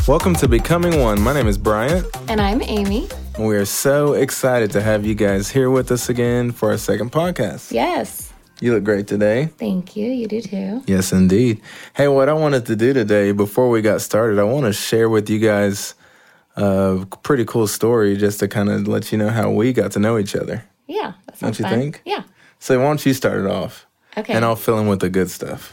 Welcome to Becoming One. My name is Bryant. And I'm Amy. And we are so excited to have you guys here with us again for our second podcast. Yes. You look great today. Thank you. You do too. Yes, indeed. Hey, what I wanted to do today, before we got started, I want to share with you guys a pretty cool story just to kind of let you know how we got to know each other. Yeah, that sounds Don't you fun. think? Yeah. So why don't you start it off? Okay. And I'll fill in with the good stuff.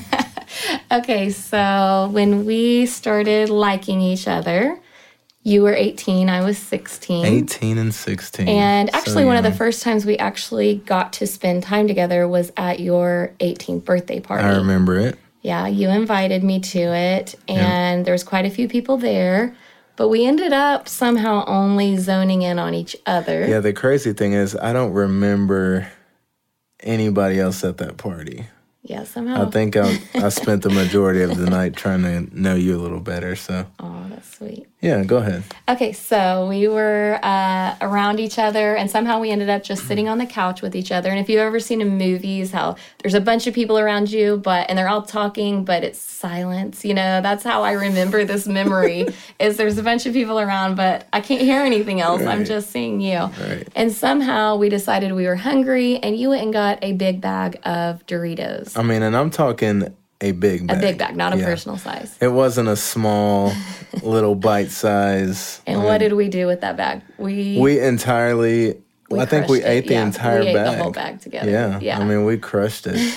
Okay, so when we started liking each other, you were 18, I was 16. 18 and 16. And actually, So one of the young. first times we actually got to spend time together was at your 18th birthday party. I remember it. Yeah, you invited me to it, and there was quite a few people there. But we ended up somehow only zoning in on each other. Yeah, the crazy thing is I don't remember anybody else at that party. Yeah, somehow. I think I spent the majority of the night trying to know you a little better. So, Oh, that's sweet. yeah, go ahead. Okay, so we were around each other, and somehow we ended up just sitting on the couch with each other. And if you've ever seen in movies how there's a bunch of people around you, and they're all talking, but it's silence, that's how I remember this memory, is there's a bunch of people around, but I can't hear anything else. I'm Right. just seeing you. Right. And somehow we decided we were hungry, and you went and got a big bag of Doritos. I mean, and I'm talking a big bag. A big bag, not a Yeah. personal size. It wasn't a small little bite size. And what did we do with that bag? We entirely, I think we crushed ate it. the Yeah, entire we ate bag. the whole bag together. Yeah. Yeah. I mean, we crushed it.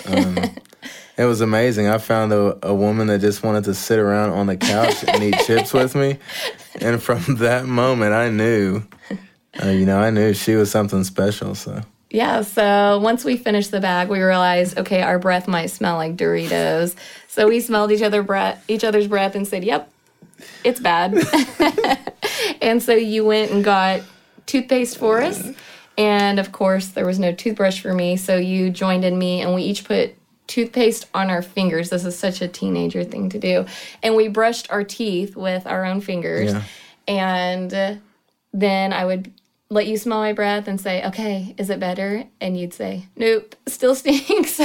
It was amazing. I found a woman that just wanted to sit around on the couch and eat chips with me. And from that moment, I knew, I knew she was something special. So, Yeah, so once we finished the bag, we realized, okay, our breath might smell like Doritos. So we smelled each other's breath and said, yep, it's bad. And so you went and got toothpaste for us. And of course, there was no toothbrush for me. So you joined in me, and we each put toothpaste on our fingers. This is such a teenager thing to do. And we brushed our teeth with our own fingers. Yeah. And then I would let you smell my breath and say, okay, is it better? And you'd say, nope, still stinks.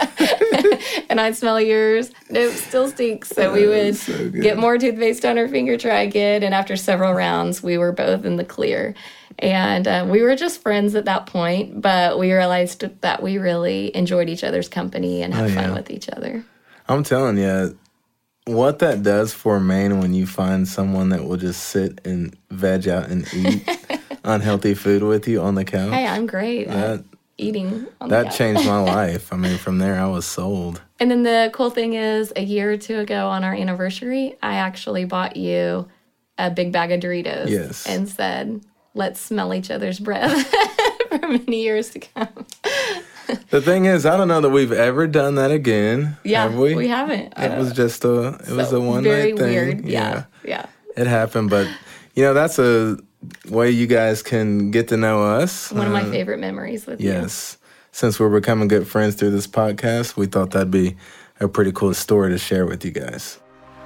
And I'd smell yours. Nope, still stinks. So we would so good. get more toothpaste on our finger, try again. And after several rounds, we were both in the clear. And we were just friends at that point, but we realized that we really enjoyed each other's company and had fun with each other. I'm telling you, what that does for a man when you find someone that will just sit and veg out and eat unhealthy food with you on the couch. Hey, I'm great at eating on the That couch. changed my life. I mean, from there, I was sold. And then the cool thing is, a year or two ago on our anniversary, I actually bought you a big bag of Doritos. Yes. And said, let's smell each other's breath for many years to come. The thing is, I don't know that we've ever done that again. Yeah, have we? we haven't. It was just a one very night thing. weird. Yeah. It happened, but that's a way you guys can get to know us. One of my favorite memories with you. Yes. Since we're becoming good friends through this podcast, we thought that'd be a pretty cool story to share with you guys.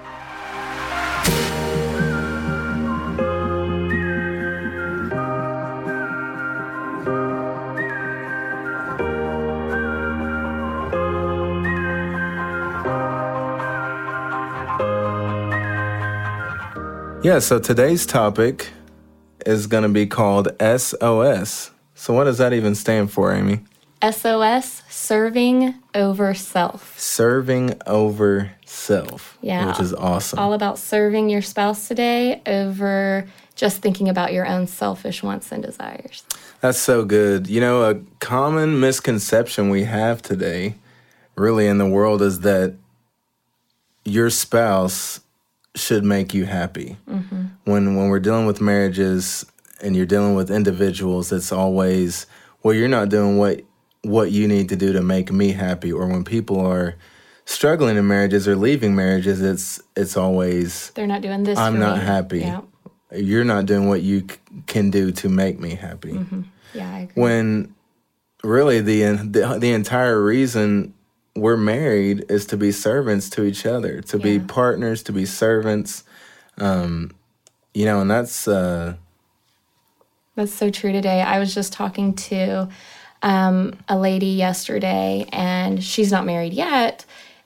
Yeah, so today's topic is going to be called SOS. So what does that even stand for, Amy? SOS, serving over self. Serving over self, Yeah. which is awesome. All about serving your spouse today over just thinking about your own selfish wants and desires. That's so good. A common misconception we have today, really in the world, is that your spouse should make you happy. Mm-hmm. When we're dealing with marriages and you're dealing with individuals, it's always, well, you're not doing what you need to do to make me happy. Or when people are struggling in marriages or leaving marriages, it's always, They're not doing this I'm for not me. happy. Yeah. You're not doing what you can do to make me happy. Mm-hmm. Yeah, I agree. When really the entire reason we're married is to be servants to each other, to be partners, to be servants, and that's That's so true today. I was just talking to a lady yesterday, and she's not married yet.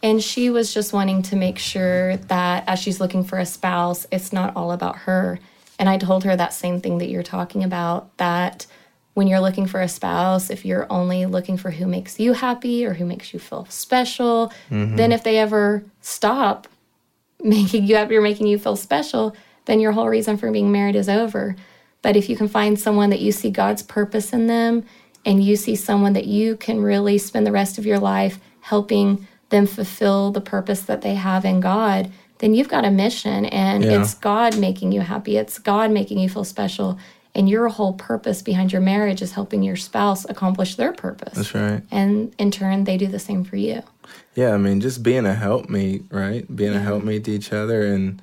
And she was just wanting to make sure that as she's looking for a spouse, it's not all about her. And I told her that same thing that you're talking about, that when you're looking for a spouse, if you're only looking for who makes you happy or who makes you feel special, then if they ever stop making you happy or making you feel special, then your whole reason for being married is over. But if you can find someone that you see God's purpose in them, and you see someone that you can really spend the rest of your life helping them fulfill the purpose that they have in God, then you've got a mission, and it's God making you happy. It's God making you feel special. And your whole purpose behind your marriage is helping your spouse accomplish their purpose. That's right. And in turn, they do the same for you. Yeah, I mean, just being a helpmeet, right? Being a helpmeet to each other, and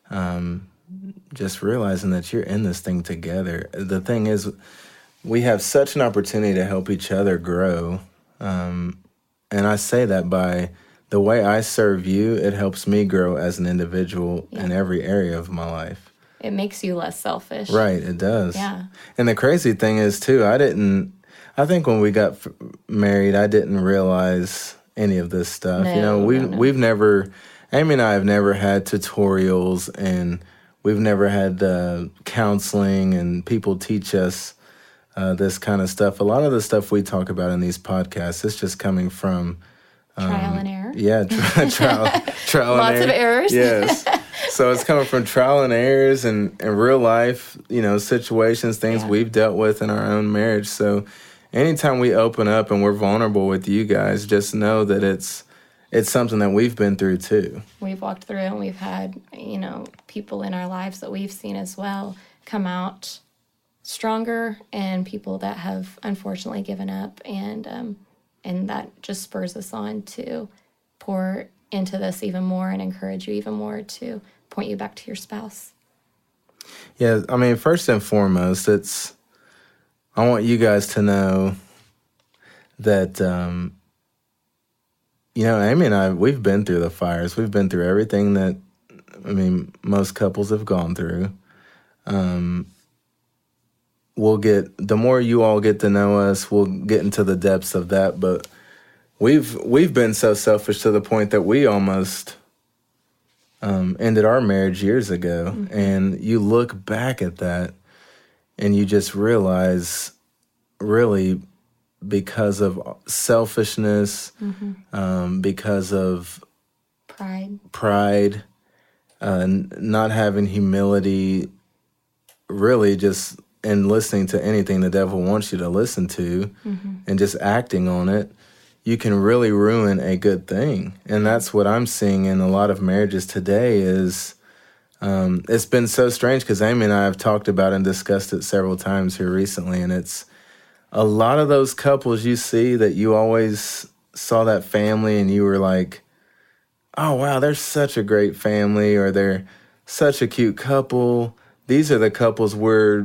just realizing that you're in this thing together. The thing is, we have such an opportunity to help each other grow. And I say that by the way I serve you, it helps me grow as an individual in every area of my life. It makes you less selfish. Right, it does. Yeah. And the crazy thing is, too, I think when we got married, I didn't realize any of this stuff. No, we've never, Amy and I have never had tutorials, and we've never had counseling and people teach us this kind of stuff. A lot of the stuff we talk about in these podcasts is just coming from trial and error. Yeah, trial and error. Lots of errors. Yes. So it's coming from trial and errors and real life, situations, things we've dealt with in our own marriage. So anytime we open up and we're vulnerable with you guys, just know that it's something that we've been through too. We've walked through, and we've had, people in our lives that we've seen as well come out stronger, and people that have unfortunately given up, and that just spurs us on to pour into this even more and encourage you even more to point you back to your spouse. Yeah, I mean, first and foremost, I want you guys to know that, Amy and I, we've been through the fires. We've been through everything that, most couples have gone through. The more you all get to know us, we'll get into the depths of that. But we've been so selfish to the point that we almost ended our marriage years ago. Mm-hmm. And you look back at that and you just realize, really, because of selfishness, because of pride, not having humility, really just in listening to anything the devil wants you to listen to, and just acting on it, you can really ruin a good thing. And that's what I'm seeing in a lot of marriages today is, it's been so strange because Amy and I have talked about and discussed it several times here recently, and it's a lot of those couples you see that you always saw that family and you were like, oh, wow, they're such a great family, or they're such a cute couple. These are the couples we're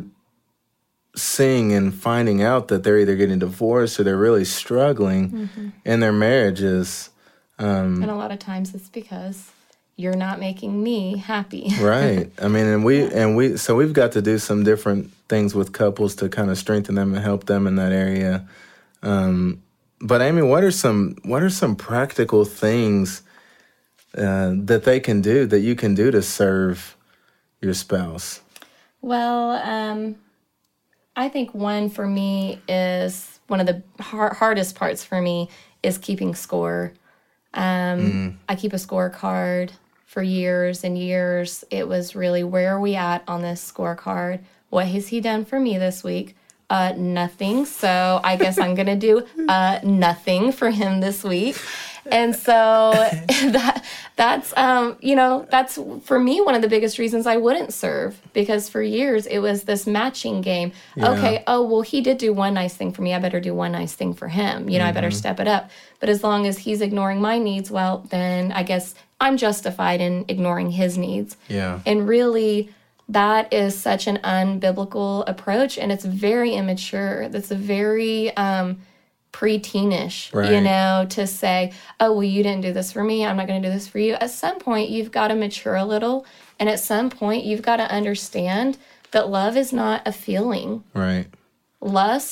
seeing and finding out that they're either getting divorced or they're really struggling in their marriages. And a lot of times it's because you're not making me happy. Right. I mean, so we've got to do some different things with couples to kind of strengthen them and help them in that area. But Amy, what are some practical things that they can do, that you can do to serve your spouse? Well, I think one for me is one of the hardest parts for me is keeping score. I keep a scorecard for years and years. It was really, where are we at on this scorecard? What has he done for me this week? Nothing. So I guess I'm going to do nothing for him this week. And so that's for me one of the biggest reasons I wouldn't serve, because for years it was this matching game. Yeah. Okay, oh, well, he did do one nice thing for me. I better do one nice thing for him. I better step it up. But as long as he's ignoring my needs, well, then I guess I'm justified in ignoring his needs. Yeah. And really, that is such an unbiblical approach, and it's very immature. That's a very pre-teenish, right. To say, oh, well, you didn't do this for me, I'm not going to do this for you. At some point, you've got to mature a little, and at some point, you've got to understand that love is not a feeling. Right. Lust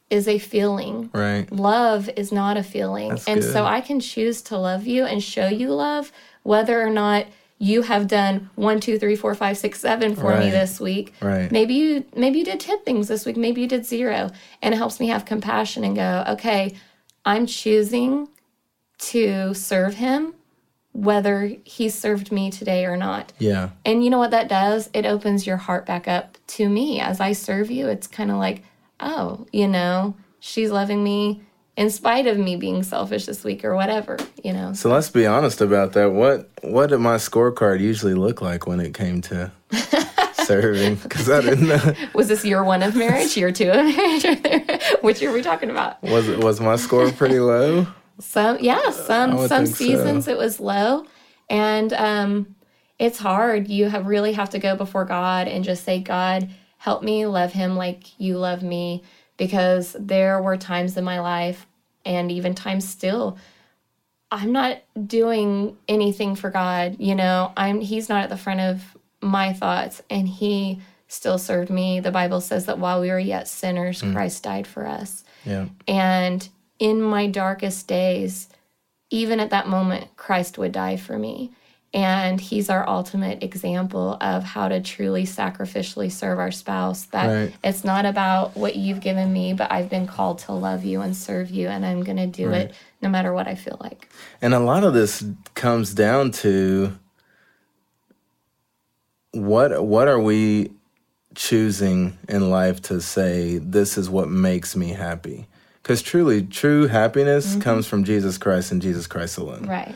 is a feeling. Right. Love is not a feeling. That's and good. so I can choose to love you and show you love, whether or not you have done 1, 2, 3, 4, 5, 6, 7 for me Right. this week. Right. Maybe you did 10 things this week. Maybe you did 0. And it helps me have compassion and go, okay, I'm choosing to serve him, whether he served me today or not. Yeah. And you know what that does? It opens your heart back up to me. As I serve you, it's kind of like, oh, she's loving me in spite of me being selfish this week or whatever, So let's be honest about that. What did my scorecard usually look like when it came to serving? Because I didn't know. Was this year 1 of marriage, year 2 of marriage? Which year are we talking about? Was my score pretty low? Some would think seasons so. it was low. And it's hard. You really have to go before God and just say, God, help me love him like you love me. Because there were times in my life, and even times still, I'm not doing anything for God. He's not at the front of my thoughts, and he still served me. The Bible says that while we were yet sinners, Christ died for us. Yeah. And in my darkest days, even at that moment, Christ would die for me. And he's our ultimate example of how to truly sacrificially serve our spouse. That Right. It's not about what you've given me, but I've been called to love you and serve you, and I'm going to do it no matter what I feel like. And a lot of this comes down to what are we choosing in life to say, this is what makes me happy? Because true happiness comes from Jesus Christ and Jesus Christ alone. Right.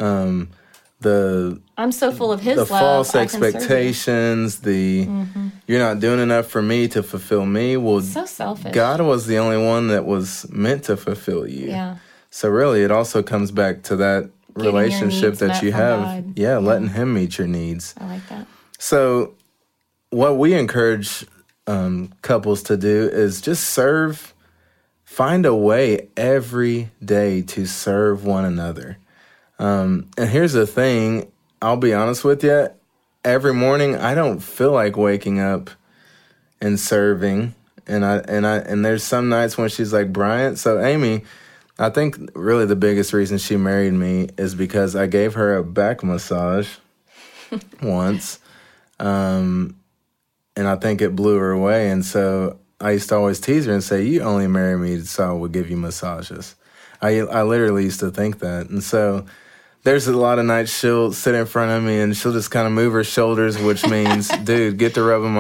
I'm so full of his the love. false I can serve you. expectations, you're not doing enough for me to fulfill me. Well, So selfish. God was the only one that was meant to fulfill you. Yeah. So really, it also comes back to that Getting your relationship needs that met you from have. God. Yeah, letting him meet your needs. I like that. So what we encourage couples to do is just serve. Find a way every day to serve one another. And here's the thing, I'll be honest with you, every morning I don't feel like waking up and serving. And there's some nights when she's like, Bryant, so Amy, I think really the biggest reason she married me is because I gave her a back massage once. And I think it blew her away. And so I used to always tease her and say, you only marry me so I would give you massages. I literally used to think that. And so there's a lot of nights she'll sit in front of me and she'll just kind of move her shoulders, which means, dude, get to rubbing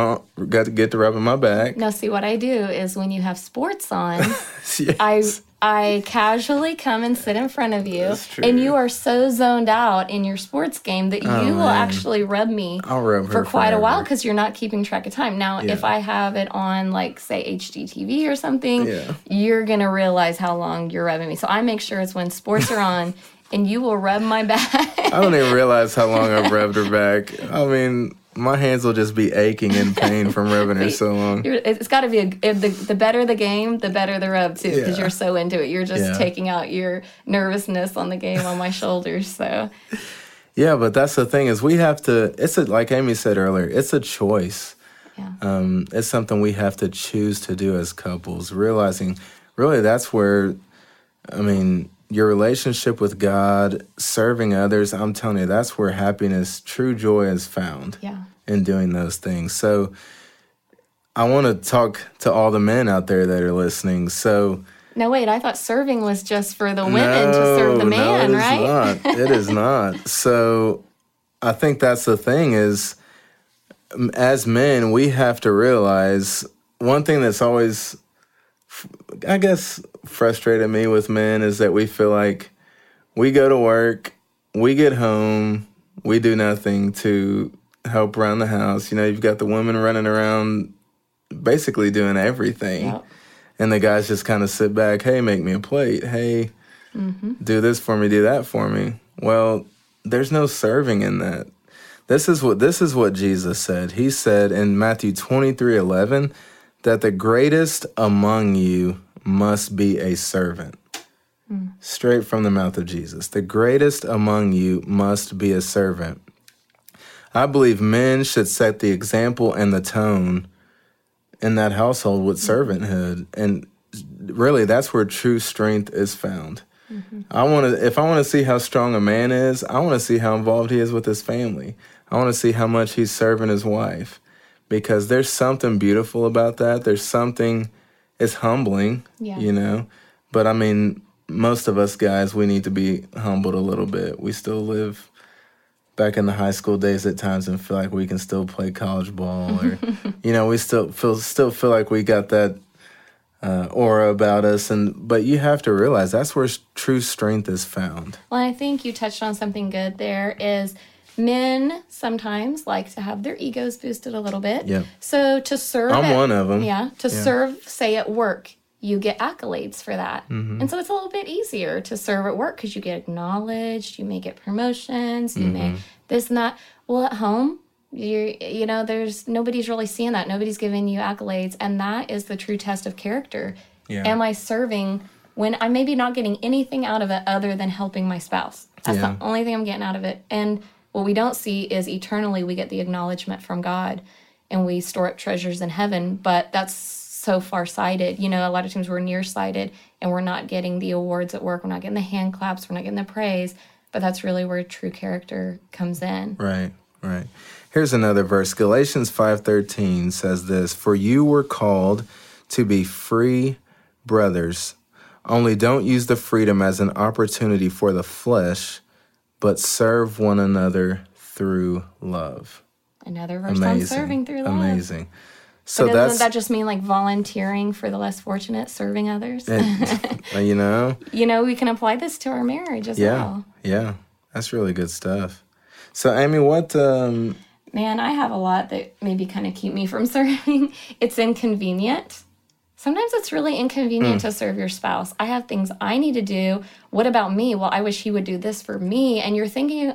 my back. Now, see, what I do is when you have sports on, Yes. I casually come and sit in front of you, That's true. and you are so zoned out in your sports game that you will man. actually rub me I'll rub her for quite a forever. while because you're not keeping track of time. Now, if I have it on, like, say, HGTV or something, you're going to realize how long you're rubbing me. So I make sure it's when sports are on, and you will rub my back. I don't even realize how long I've rubbed her back. I mean, my hands will just be aching in pain from rubbing her so long. It's got to be the better the game, the better the rub too, because you're so into it. You're just taking out your nervousness on the game on my shoulders. So yeah, but that's the thing is we have to. Like Amy said earlier, it's a choice. yeah, It's something we have to choose to do as couples. Realizing, really, that's where, I mean, your relationship with God, serving others. I'm telling you, that's where happiness, true joy, is found. yeah. In doing those things. So I want to talk to all the men out there that are listening. So No, wait, I thought serving was just for the women to serve the man, right? Not. It is not. So I think that's the thing is, as men, we have to realize one thing that's always, I guess, frustrated me with men is that we feel like we go to work, we get home, we do nothing to help around the house. You know, you've got the women running around basically doing everything. Yep. And the guys just kind of sit back, hey, make me a plate. Hey, do this for me, do that for me. Well, there's no serving in that. This is what Jesus said. He said in Matthew 23:11 that the greatest among you must be a servant. Straight from the mouth of Jesus. The greatest among you must be a servant. I believe men should set the example and the tone in that household with servanthood. And really, that's where true strength is found. If I want to see how strong a man is, I want to see how involved he is with his family. I want to see how much he's serving his wife, because there's something beautiful about that. There's something, it's humbling, you know. But I mean, most of us guys, we need to be humbled a little bit. We still live back in the high school days at times and feel like we can still play college ball, or you know, we still feel like we got that aura about us. But you have to realize that's where true strength is found. Well, I think you touched on something good there. Is men sometimes like to have their egos boosted a little bit. Yeah. So to serve, I'm one of them. Yeah. To serve, say at work, you get accolades for that. And so it's a little bit easier to serve at work because you get acknowledged, you may get promotions, you may this and that. Well, at home, you know, nobody's really seeing that. Nobody's giving you accolades. And that is the true test of character. Yeah. Am I serving when I'm maybe not getting anything out of it other than helping my spouse? That's the only thing I'm getting out of it. And what we don't see is eternally we get the acknowledgement from God and we store up treasures in heaven. But that's so far-sighted. You know, a lot of times we're nearsighted and we're not getting the awards at work. We're not getting the hand claps. We're not getting the praise. But that's really where true character comes in. Right, right. Here's another verse. Galatians 5:13 says this, "For you were called to be free, brothers. Only don't use the freedom as an opportunity for the flesh, but serve one another through love." Another verse on serving through love. Amazing. So doesn't that just mean like volunteering for the less fortunate, serving others? You know? You know, we can apply this to our marriage as well. Yeah, that's really good stuff. So, Amy, what... Man, I have a lot that maybe kind of keep me from serving. It's inconvenient. Sometimes it's really inconvenient to serve your spouse. I have things I need to do. What about me? Well, I wish he would do this for me. And you're thinking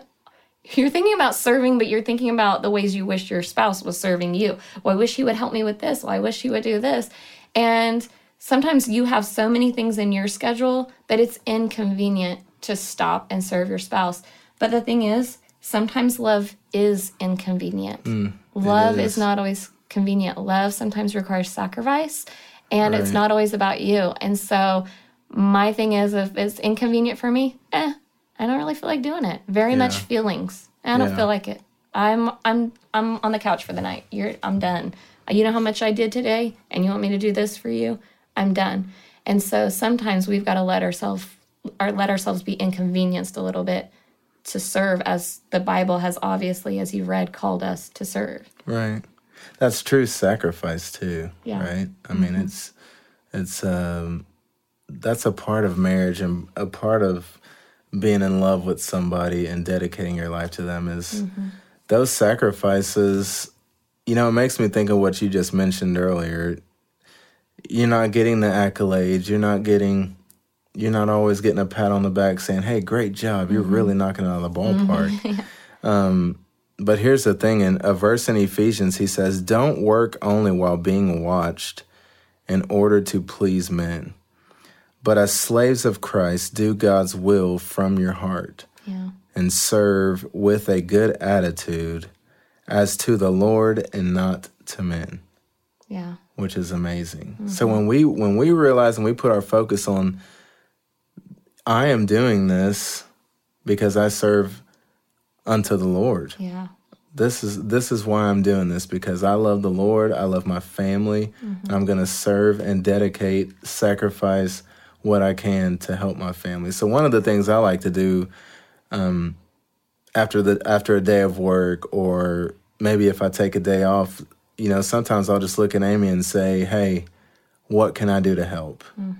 about serving, but you're thinking about the ways you wish your spouse was serving you. Well, I wish he would help me with this. Well, I wish he would do this. And sometimes you have so many things in your schedule that it's inconvenient to stop and serve your spouse. But the thing is, sometimes love is inconvenient. Love is not always convenient. Love sometimes requires sacrifice, and it's not always about you. And so my thing is, if it's inconvenient for me, I don't really feel like doing it. Very much feelings. I don't feel like it. I'm on the couch for the night. I'm done. You know how much I did today, and you want me to do this for you? I'm done. And so sometimes we've got to let ourselves be inconvenienced a little bit to serve, as the Bible has obviously, as you read, called us to serve. Right. That's true sacrifice too. Yeah. Right. I mean, it's that's a part of marriage, and a part of being in love with somebody and dedicating your life to them is those sacrifices. You know, it makes me think of what you just mentioned earlier. You're not getting the accolades. You're not always getting a pat on the back saying, "Hey, great job. You're really knocking it out of the ballpark." But here's the thing. In a verse in Ephesians, he says, "Don't work only while being watched in order to please men. But as slaves of Christ, do God's will from your heart and serve with a good attitude as to the Lord and not to men." Yeah. Which is amazing. So when we realize and we put our focus on, I am doing this because I serve unto the Lord. Yeah. This is why I'm doing this, because I love the Lord, I love my family, and I'm going to serve and dedicate, sacrifice what I can to help my family. So one of the things I like to do after a day of work, or maybe if I take a day off, you know, sometimes I'll just look at Amy and say, "Hey, what can I do to help?"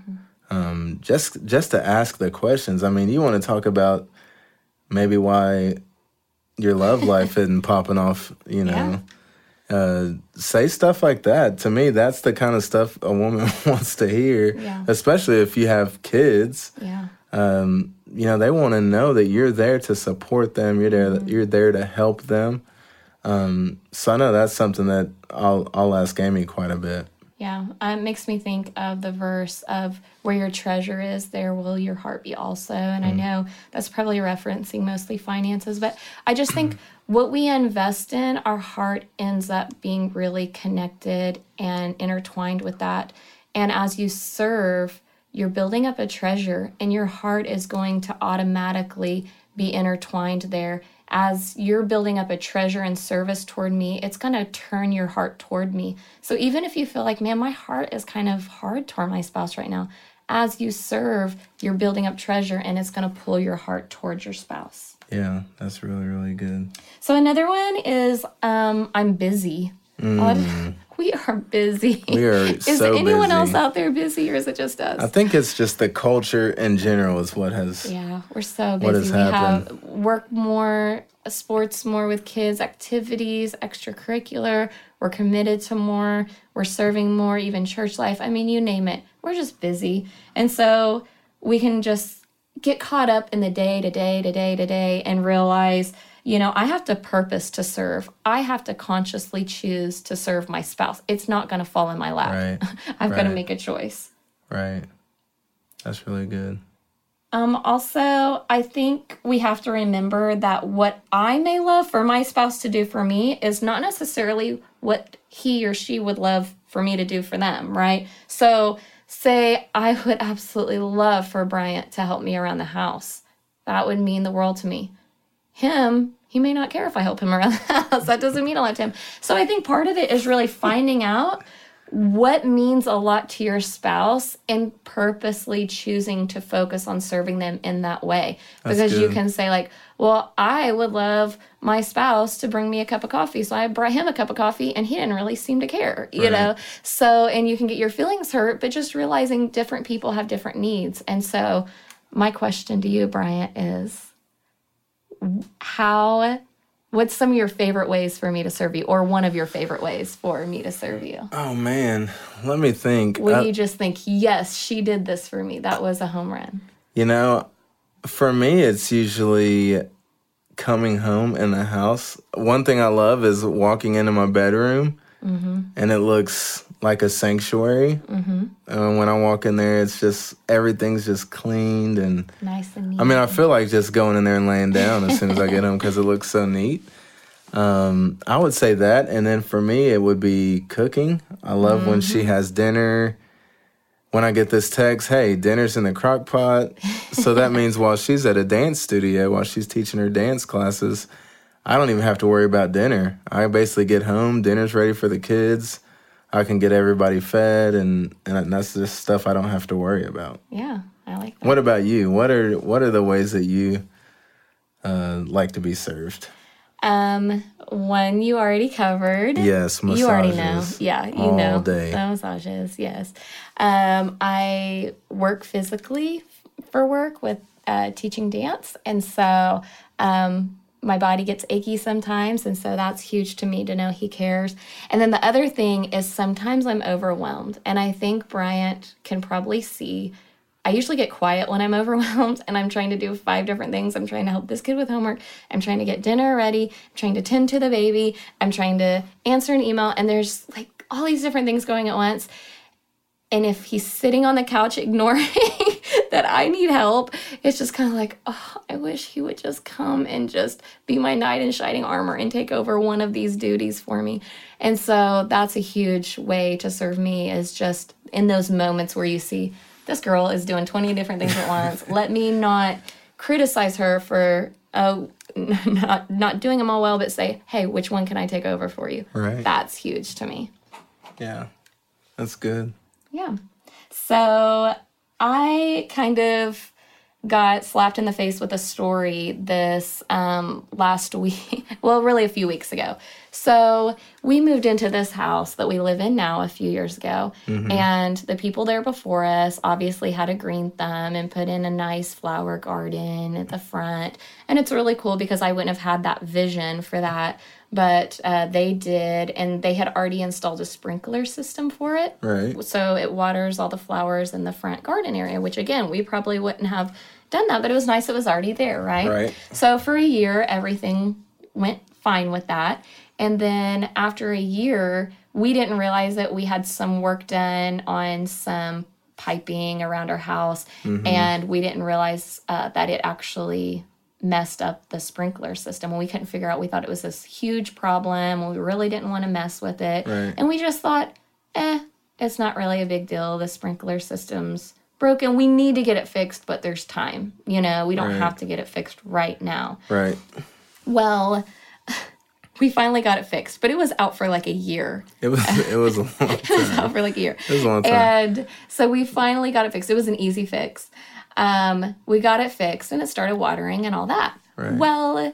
Just to ask the questions. I mean, you want to talk about maybe why your love life isn't popping off, you know. Say stuff like that. To me, that's the kind of stuff a woman wants to hear, especially if you have kids. You know, they want to know that you're there to support them. You're there to help them. So I know that's something that I'll ask Amy quite a bit. Yeah, it makes me think of the verse of where your treasure is, there will your heart be also. And I know that's probably referencing mostly finances, but I just think what we invest in, our heart ends up being really connected and intertwined with that. And as you serve, you're building up a treasure, and your heart is going to automatically be intertwined there. As you're building up a treasure and service toward me, it's going to turn your heart toward me. So even if you feel like, man, my heart is kind of hard toward my spouse right now, as you serve, you're building up treasure, and it's going to pull your heart towards your spouse. Yeah, that's really, really good. So another one is I'm busy. We are busy. We are Is so anyone busy. else out there busy, or is it just us? I think it's just the culture in general is what has. Yeah, we're so What busy. has We happened? have work more, sports more with kids, activities, extracurricular. We're committed to more. We're serving more, even church life. I mean, you name it. We're just busy. And so we can just get caught up in the day to day and realize, I have to purpose to serve. I have to consciously choose to serve my spouse. It's not going to fall in my lap. Right. I've got to Right. make a choice. Right. That's really good. Also, I think we have to remember that what I may love for my spouse to do for me is not necessarily what he or she would love for me to do for them, right? So, say I would absolutely love for Bryant to help me around the house. That would mean the world to me. He may not care if I help him around the house. That doesn't mean a lot to him. So I think part of it is really finding out what means a lot to your spouse and purposely choosing to focus on serving them in that way. That's Because you good. can say like, well, I would love my spouse to bring me a cup of coffee. So I brought him a cup of coffee and he didn't really seem to care, you Right. know? So, and you can get your feelings hurt, but just realizing different people have different needs. And so my question to you, Bryant, is what's some of your favorite ways for me to serve you, or one of your favorite ways for me to serve you? Oh man, let me think. When you just think, yes, she did this for me. That was a home run. For me, it's usually coming home in the house. One thing I love is walking into my bedroom, and it looks like a sanctuary. When I walk in there, it's just everything's just cleaned, and Nice and neat. I feel like just going in there and laying down as soon as I get home because it looks so neat. I would say that, and then for me, it would be cooking. I love when she has dinner. When I get this text, hey, dinner's in the crock pot. So that means while she's at a dance studio, while she's teaching her dance classes, I don't even have to worry about dinner. I basically get home, dinner's ready for the kids. I can get everybody fed, and that's just stuff I don't have to worry about. Yeah, I like that. What about you? What are the ways that you like to be served? One you already covered. Yes, massages. You already know. Yeah, you all know. day. The massages, yes. I work physically for work with teaching dance. And so my body gets achy sometimes. And so that's huge to me to know he cares. And then the other thing is sometimes I'm overwhelmed. And I think Bryant can probably see I usually get quiet when I'm overwhelmed and I'm trying to do 5 different things. I'm trying to help this kid with homework. I'm trying to get dinner ready. I'm trying to tend to the baby. I'm trying to answer an email. And there's like all these different things going at once. And if he's sitting on the couch ignoring that I need help, it's just kind of like, oh, I wish he would just come and just be my knight in shining armor and take over one of these duties for me. And so that's a huge way to serve me, is just in those moments where you see, this girl is doing 20 different things at once. Let me not criticize her for not doing them all well, but say, hey, which one can I take over for you? Right. That's huge to me. Yeah, that's good. Yeah. So I kind of got slapped in the face with a story this last week. Well, really a few weeks ago. So we moved into this house that we live in now a few years ago. And the people there before us obviously had a green thumb and put in a nice flower garden at the front. And it's really cool because I wouldn't have had that vision for that. But they did, and they had already installed a sprinkler system for it. Right. So it waters all the flowers in the front garden area, which again, we probably wouldn't have done that, but it was nice it was already there, right? Right. So for a year, everything went fine with that. And then after a year, we didn't realize that we had some work done on some piping around our house, and we didn't realize that it actually messed up the sprinkler system, and we couldn't figure out. We thought it was this huge problem, and we really didn't want to mess with it. Right. And we just thought, it's not really a big deal. The sprinkler system's broken. We need to get it fixed, but there's time. You know, we don't Right. have to get it fixed right now. Right. Well, we finally got it fixed, but it was out for like a year. It was a long time. It was out for like a year. It was a long time. And so we finally got it fixed. It was an easy fix. We got it fixed and it started watering and all that. Right. Well,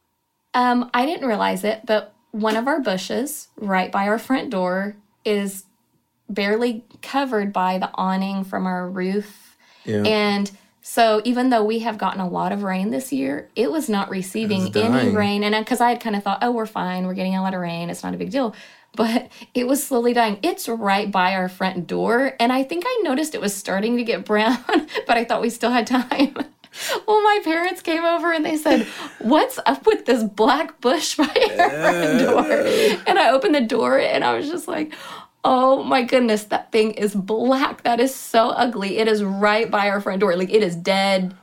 I didn't realize it, but one of our bushes right by our front door is barely covered by the awning from our roof. Yeah. And so even though we have gotten a lot of rain this year, it was not receiving It was any dying. rain. And because I had kind of thought, oh, we're fine. We're getting a lot of rain. It's not a big deal. But it was slowly dying. It's right by our front door. And I think I noticed it was starting to get brown, but I thought we still had time. Well, my parents came over and they said, what's up with this black bush by our front door? And I opened the door and I was just like, oh my goodness, that thing is black. That is so ugly. It is right by our front door. Like, it is dead.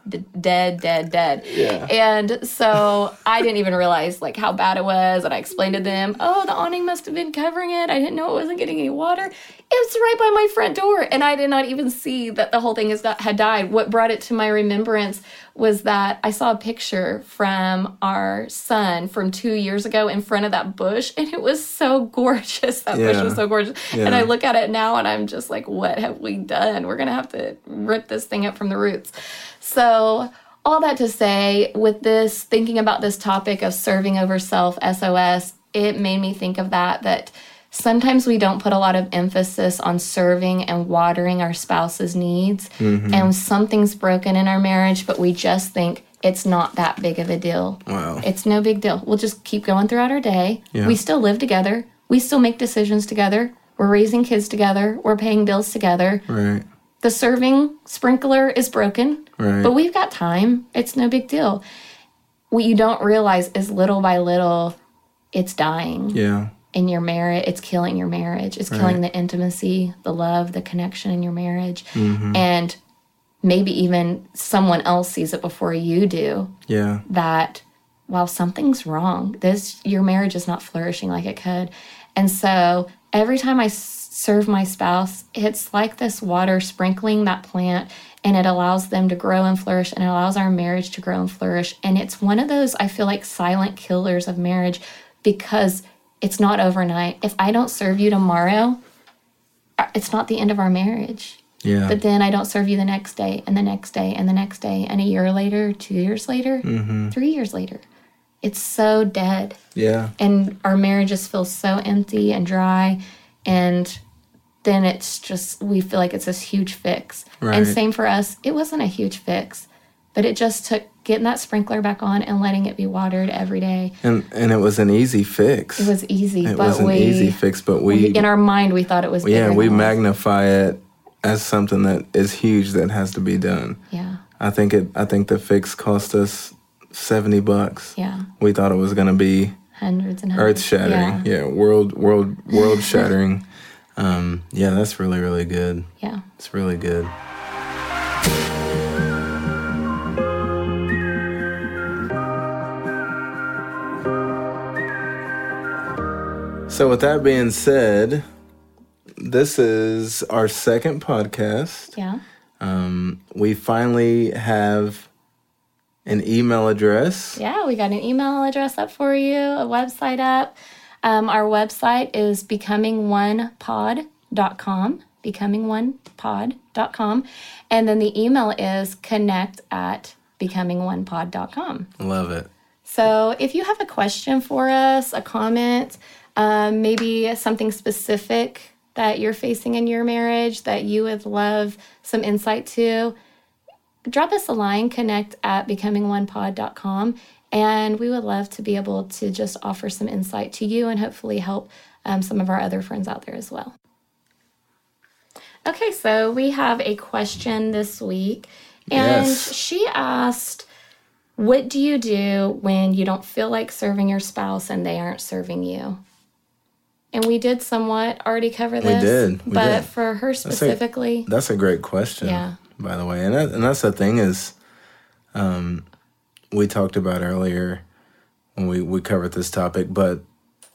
Yeah. And so I didn't even realize like how bad it was. And I explained to them, oh, the awning must have been covering it. I didn't know it wasn't getting any water. It's right by my front door. And I did not even see that the whole thing had died. What brought it to my remembrance was that I saw a picture from our son from 2 years ago in front of that bush. And it was so gorgeous. That bush Yeah. was so gorgeous. Yeah. And I look at it now and I'm just like, what have we done? We're going to have to rip this thing up from the roots. So all that to say, with this, thinking about this topic of serving over self, SOS, it made me think of that sometimes we don't put a lot of emphasis on serving and watering our spouse's needs. Mm-hmm. And something's broken in our marriage, but we just think it's not that big of a deal. Wow. It's no big deal. We'll just keep going throughout our day. Yeah. We still live together. We still make decisions together. We're raising kids together. We're paying bills together. Right. The serving sprinkler is broken, Right. but we've got time. It's no big deal. What you don't realize is little by little, it's dying Yeah. in your marriage. It's killing your marriage. It's killing Right. the intimacy, the love, the connection in your marriage. Mm-hmm. And maybe even someone else sees it before you do, Yeah. that, well, something's wrong. Your marriage is not flourishing like it could. And so every time I serve my spouse, it's like this water sprinkling that plant, and it allows them to grow and flourish, and it allows our marriage to grow and flourish. And it's one of those, I feel like, silent killers of marriage, because it's not overnight. If I don't serve you tomorrow, it's not the end of our marriage. Yeah. But then I don't serve you the next day, and the next day, and the next day, and a year later, 2 years later, 3 years later. It's so dead. Yeah. And our marriages feel so empty and dry. And then it's just, we feel like it's this huge fix. Right. And same for us. It wasn't a huge fix, but it just took getting that sprinkler back on and letting it be watered every day. And it was an easy fix. It was easy, It but was an easy fix, but we in our mind, we thought it was bigger yeah, we than life. magnify it as something that is huge that has to be done. Yeah, I think the fix cost us $70. yeah. We thought it was going to be Hundreds and hundreds. earth shattering. Yeah, world shattering. Yeah, that's really, really good. Yeah. It's really good. So with that being said, this is our second podcast. Yeah. We finally have an email address. Yeah, we got an email address up for you, a website up. Our website is becomingonepod.com, becomingonepod.com. And then the email is connect@becomingonepod.com. Love it. So if you have a question for us, a comment, maybe something specific that you're facing in your marriage that you would love some insight to, drop us a line, connect@becomingonepod.com, and we would love to be able to just offer some insight to you and hopefully help some of our other friends out there as well. Okay, so we have a question this week, and Yes. she asked, what do you do when you don't feel like serving your spouse and they aren't serving you? And we did somewhat already cover this. did. We but did. for her specifically, That's a great question. Yeah. By the way, and that's the thing is, we talked about earlier when we covered this topic, but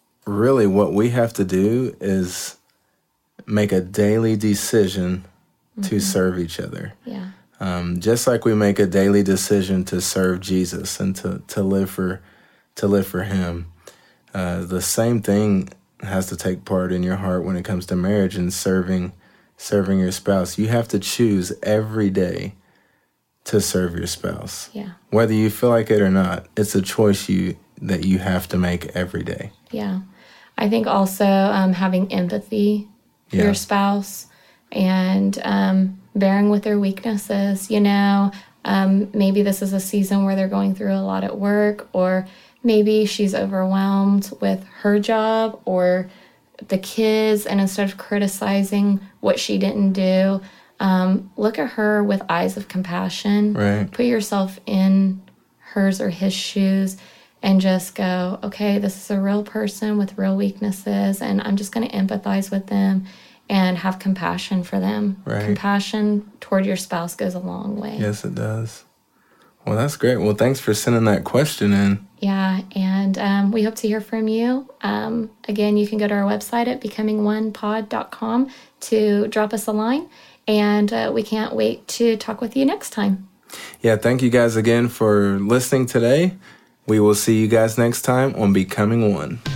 really what we have to do is make a daily decision to serve each other. Yeah. Just like we make a daily decision to serve Jesus and to live for Him, the same thing has to take part in your heart when it comes to marriage and serving your spouse. You have to choose every day to serve your spouse. Yeah. Whether you feel like it or not, it's a choice that you have to make every day. Yeah. I think also having empathy for your spouse and bearing with their weaknesses. Maybe this is a season where they're going through a lot at work, or maybe she's overwhelmed with her job or the kids, and instead of criticizing what she didn't do, look at her with eyes of compassion. Right. Put yourself in hers or his shoes and just go, okay, this is a real person with real weaknesses, and I'm just going to empathize with them and have compassion for them. Right. Compassion toward your spouse goes a long way. Yes, it does. Well, that's great. Well, thanks for sending that question in. Yeah, and we hope to hear from you. Again, you can go to our website at becomingonepod.com to drop us a line, and we can't wait to talk with you next time. Yeah, thank you guys again for listening today. We will see you guys next time on Becoming One.